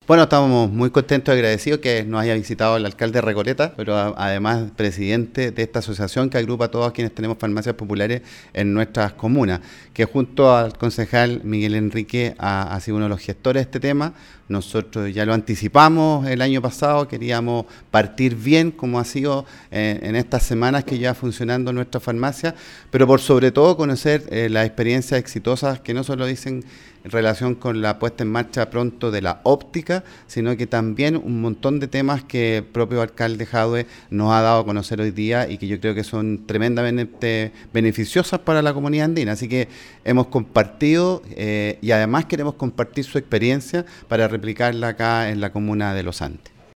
Bueno, estamos muy contentos y agradecidos que nos haya visitado el alcalde de Recoleta, pero además presidente de esta asociación que agrupa a todos quienes tenemos farmacias populares en nuestras comunas, que junto al concejal Miguel Enrique ha sido uno de los gestores de este tema. Nosotros ya lo anticipamos el año pasado, queríamos partir bien como ha sido en estas semanas que ya funcionando nuestra farmacia, pero por sobre todo conocer las experiencias exitosas que no solo dicen en relación con la puesta en marcha pronto de la óptica, sino que también un montón de temas que el propio alcalde Jadwe nos ha dado a conocer hoy día y que yo creo que son tremendamente beneficiosas para la comunidad andina. Así que hemos compartido y además queremos compartir su experiencia para replicarla acá en la comuna de Los Andes.